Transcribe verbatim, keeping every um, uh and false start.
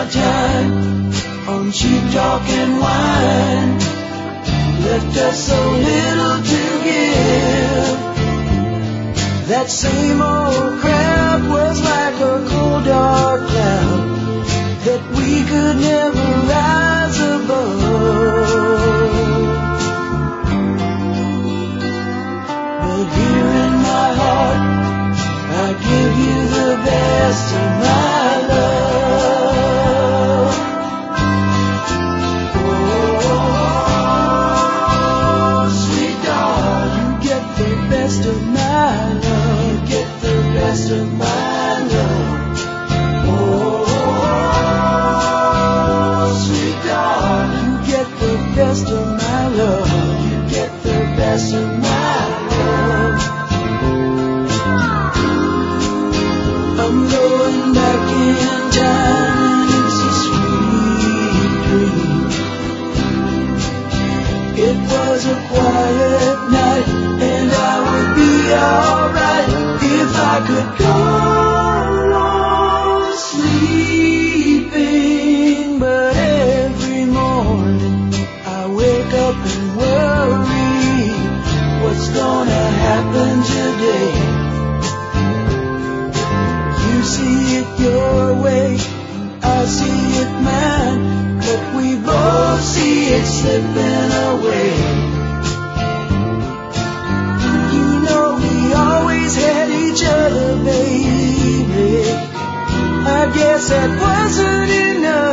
our time on cheap talk and wine. Left us so little to give. That same old crap was like a cold dark cloud that we could never rise above. But here in my heart, I give you the best of my love. Oh, sweet darling, you get the best of my love. You get the best of my love. Oh, sweet darling, you get the best of my love. You get the best of my love. I'm going back in time and it's a sweet dream. It was a quiet night and I would be alright if I could go on sleeping. But every morning I wake up and worry what's gonna happen today. You see it your way, I see it mine, but we both see it slipping away. You know we always had each other, baby. I guess that wasn't enough.